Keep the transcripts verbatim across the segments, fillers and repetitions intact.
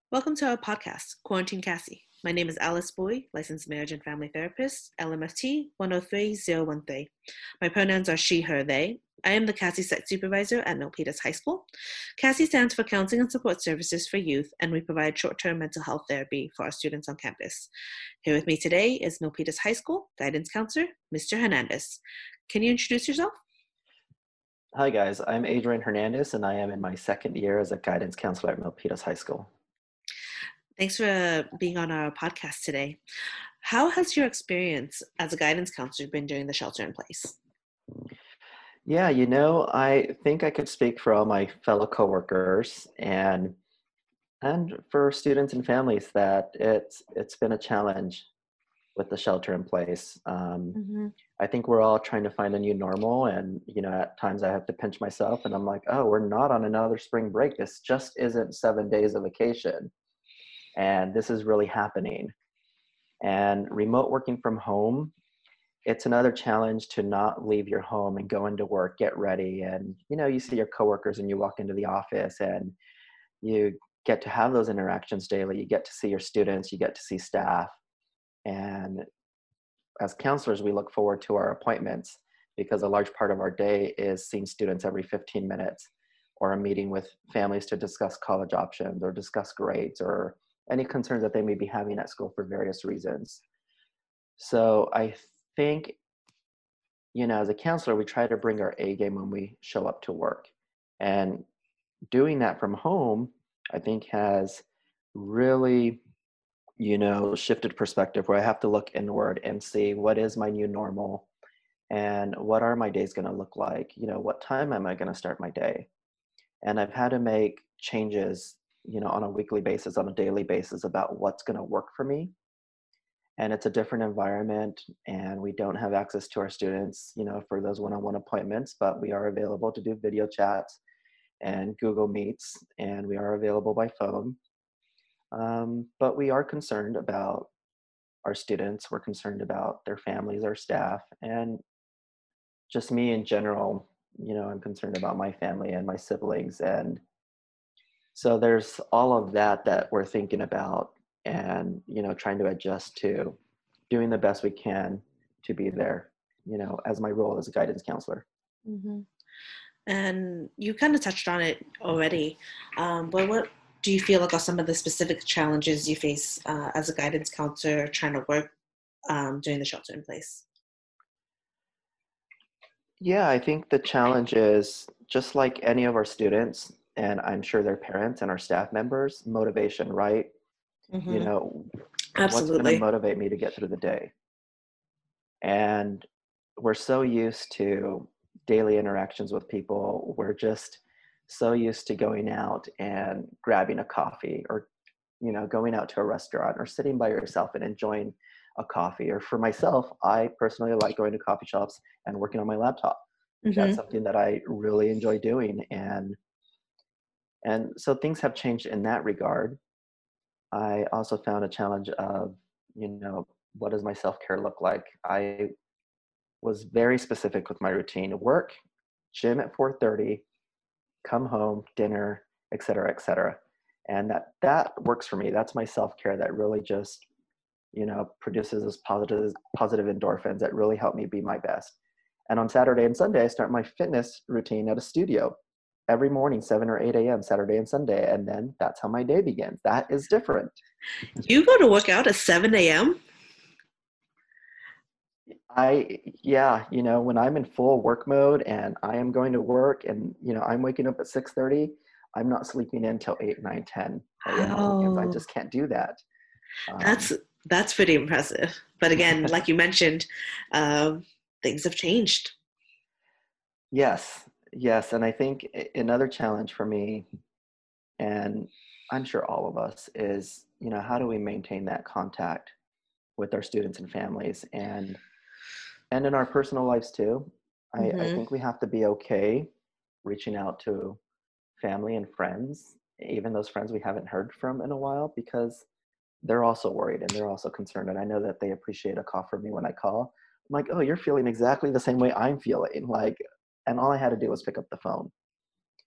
Welcome to our podcast, Quarantine Cassie. My name is Alice Boy, licensed marriage and family therapist, L M F T one oh three zero one three. My pronouns are she, her, they. I am the Cassie Site Supervisor at Milpitas High School. Cassie stands for Counseling and Support Services for Youth, and we provide short-term mental health therapy for our students on campus. Here with me today is Milpitas High School Guidance Counselor, Mister Hernandez. Can you introduce yourself? Hi guys, I'm Adrian Hernandez and I am in my second year as a guidance counselor at Milpitas High School. Thanks for being on our podcast today. How has your experience as a guidance counselor been during the shelter in place? Yeah, you know, I think I could speak for all my fellow coworkers and and for students and families that it's it's been a challenge with the shelter in place. Um, Mm-hmm. I think we're all trying to find a new normal, and you know, at times I have to pinch myself, and I'm like, oh, we're not on another spring break. This just isn't seven days of vacation, and this is really happening. And remote working from home, it's another challenge to not leave your home and go into work, get ready. And, you know, you see your coworkers and you walk into the office and you get to have those interactions daily. You get to see your students, you get to see staff. And as counselors, we look forward to our appointments because a large part of our day is seeing students every fifteen minutes or a meeting with families to discuss college options or discuss grades or any concerns that they may be having at school for various reasons. So I think, you know, as a counselor, we try to bring our A game when we show up to work. And doing that from home, I think has really, you know, shifted perspective where I have to look inward and see what is my new normal and what are my days going to look like? You know, what time am I going to start my day? And I've had to make changes, you know, on a weekly basis, on a daily basis about what's going to work for me. And it's a different environment and we don't have access to our students, you know, for those one-on-one appointments, but we are available to do video chats and Google Meets, and we are available by phone. Um, but we are concerned about our students. We're concerned about their families, our staff, and just me in general. You know, I'm concerned about my family and my siblings. And so there's all of that that we're thinking about and, you know, trying to adjust to doing the best we can to be there, you know, as my role as a guidance counselor. Mm-hmm. And you kind of touched on it already, um, but what do you feel like are some of the specific challenges you face uh, as a guidance counselor trying to work um, during the shelter in place? Yeah, I think the challenge is just like any of our students, and I'm sure their parents and our staff members, motivation, right? You Mm-hmm. know, what's going to Absolutely. motivate me to get through the day? And we're so used to daily interactions with people. We're just so used to going out and grabbing a coffee or, you know, going out to a restaurant or sitting by yourself and enjoying a coffee. Or for myself, I personally like going to coffee shops and working on my laptop. That's Mm-hmm. something that I really enjoy doing. And and so things have changed in that regard. I also found a challenge of, you know, what does my self-care look like? I was very specific with my routine. Work, gym at four thirty, come home, dinner, et cetera, et cetera. And that that works for me. That's my self-care that really just, you know, produces those positive positive endorphins that really help me be my best. And on Saturday and Sunday, I start my fitness routine at a studio every morning, seven or eight a m, Saturday and Sunday. And then that's how my day begins. That is different. You go to work out at seven a.m.? I, yeah, you know, when I'm in full work mode and I am going to work and, you know, I'm waking up at six thirty, I'm not sleeping in till eight, nine, ten a m on weekends. I Wow. just can't do that. Um, That's that's pretty impressive. But again, like you mentioned, um, things have changed. yes, yes. And I think a- another challenge for me, and I'm sure all of us, is, you know, how do we maintain that contact with our students and families and and in our personal lives too. I, I Mm-hmm. think we have to be okay reaching out to family and friends, even those friends we haven't heard from in a while, because they're also worried and they're also concerned. And I know that they appreciate a call from me when I call. I'm like, oh, you're feeling exactly the same way I'm feeling. Like, and all I had to do was pick up the phone.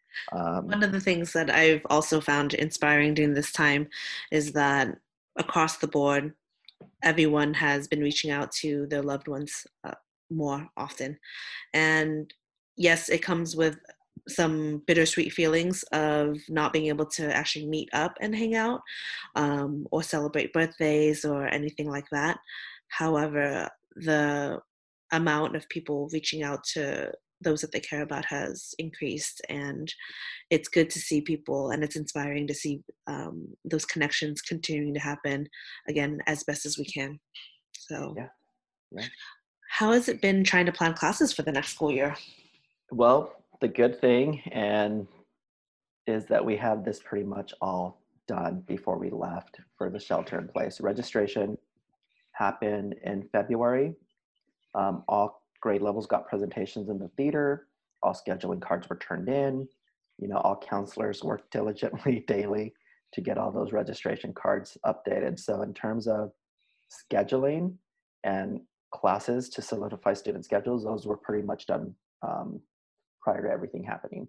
Um, One of the things that I've also found inspiring during this time is that across the board, everyone has been reaching out to their loved ones uh, more often. And yes, it comes with some bittersweet feelings of not being able to actually meet up and hang out um, or celebrate birthdays or anything like that. However, the amount of people reaching out to those that they care about has increased, and it's good to see people, and it's inspiring to see um, those connections continuing to happen again as best as we can. So, yeah, yeah. how has it been trying to plan classes for the next school year? Well, the good thing and is that we have this pretty much all done before we left for the shelter in place. Registration happened in February. Um, all grade levels got presentations in the theater. All scheduling cards were turned in. You know, all counselors worked diligently daily to get all those registration cards updated. So in terms of scheduling and classes to solidify student schedules, those were pretty much done um, prior to everything happening.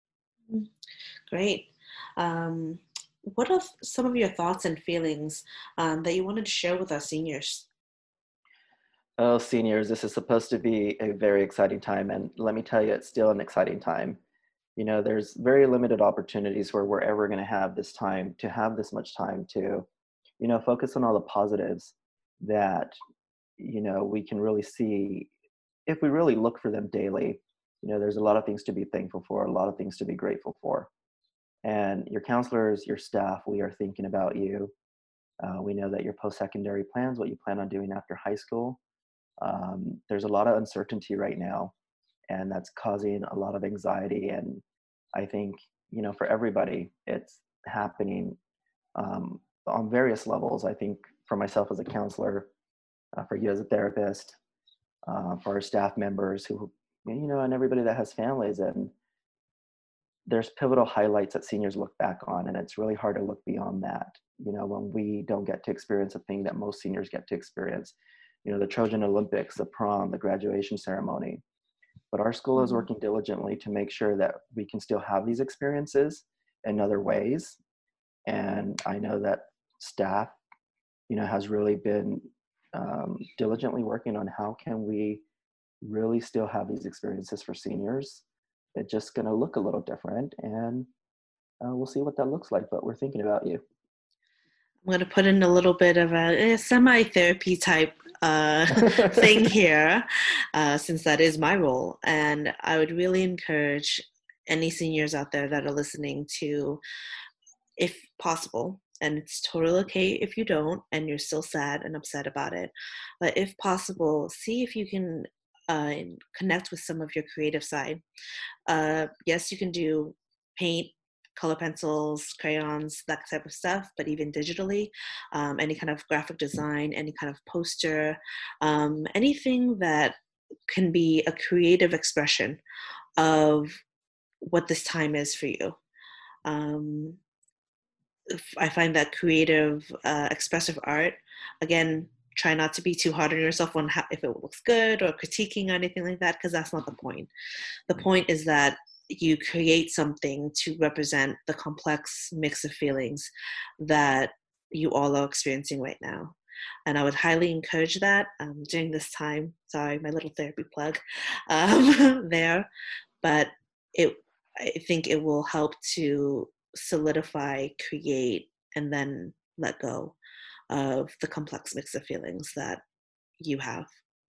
Great. Um, what are some of your thoughts and feelings um, that you wanted to share with our seniors? Oh, seniors, this is supposed to be a very exciting time. And let me tell you, it's still an exciting time. You know, there's very limited opportunities where we're ever going to have this time to have this much time to, you know, focus on all the positives that, you know, we can really see if we really look for them daily. You know, there's a lot of things to be thankful for, a lot of things to be grateful for. And your counselors, your staff, we are thinking about you. Uh, we know that your post secondary plans, what you plan on doing after high school, um, there's a lot of uncertainty right now, and that's causing a lot of anxiety. And I think, you know, for everybody, it's happening um, on various levels. I think for myself as a counselor, uh, for you as a therapist, uh, for our staff members who, you know, and everybody that has families. And there's pivotal highlights that seniors look back on, and it's really hard to look beyond that. You know, when we don't get to experience a thing that most seniors get to experience, you know, the Trojan Olympics, the prom, the graduation ceremony. But our school is Mhm. working diligently to make sure that we can still have these experiences in other ways. And I know that staff, you know, has really been um, diligently working on how can we really still have these experiences for seniors. It's just going to look a little different, and uh, we'll see what that looks like. But we're thinking about you. I'm going to put in a little bit of a, a semi-therapy type uh, thing here, uh, since that is my role. And I would really encourage any seniors out there that are listening to, if possible, and it's totally okay if you don't and you're still sad and upset about it, but if possible, see if you can uh, connect with some of your creative side. Uh, yes, you can do paint, color pencils, crayons, that type of stuff, but even digitally, um, any kind of graphic design, any kind of poster, um, anything that can be a creative expression of what this time is for you. Um, I find that creative, uh, expressive art, again, try not to be too hard on yourself on how, if it looks good or critiquing or anything like that, because that's not the point. The point is that you create something to represent the complex mix of feelings that you all are experiencing right now. And I would highly encourage that um, during this time. Sorry, my little therapy plug um, there. But it, I think it will help to solidify, create, and then let go of the complex mix of feelings that you have.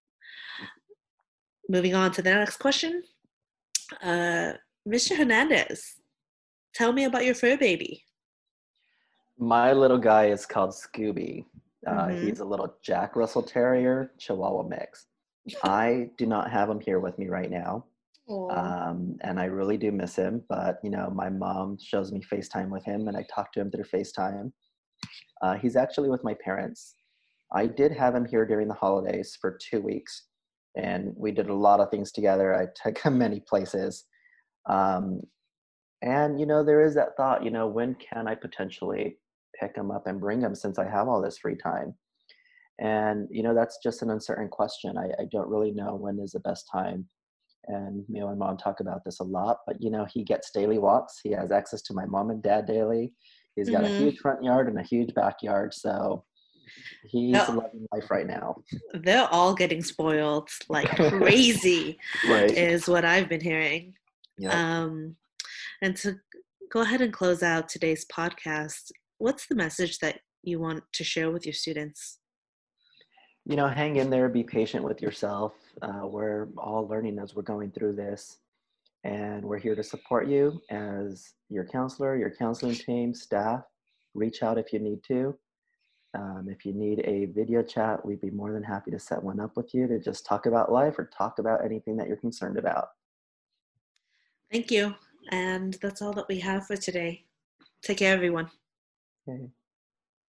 Moving on to the next question. Uh, mister Hernandez, tell me about your fur baby. My little guy is called Scooby. Uh, Mm-hmm. he's a little Jack Russell Terrier Chihuahua mix. I do not have him here with me right now. Oh. Um, and I really do miss him. But, you know, my mom shows me FaceTime with him, and I talk to him through FaceTime. Uh, he's actually with my parents. I did have him here during the holidays for two weeks, and we did a lot of things together. I took him many places. Um, and, you know, there is that thought, you know, when can I potentially pick him up and bring him since I have all this free time? And, you know, that's just an uncertain question. I, I don't really know when is the best time. And me and my mom talk about this a lot, but you know, he gets daily walks. He has access to my mom and dad daily. He's got a Mm-hmm. huge front yard and a huge backyard. So he's They're, loving life right now. they're all getting spoiled like crazy, Right. is what I've been hearing. Yep. Um, and to go ahead and close out today's podcast, what's the message that you want to share with your students? You know, hang in there, be patient with yourself. Uh, we're all learning as we're going through this, and we're here to support you as your counselor, your counseling team, staff. Reach out if you need to. Um, if you need a video chat, we'd be more than happy to set one up with you to just talk about life or talk about anything that you're concerned about. Thank you. And that's all that we have for today. Take care, everyone. Okay.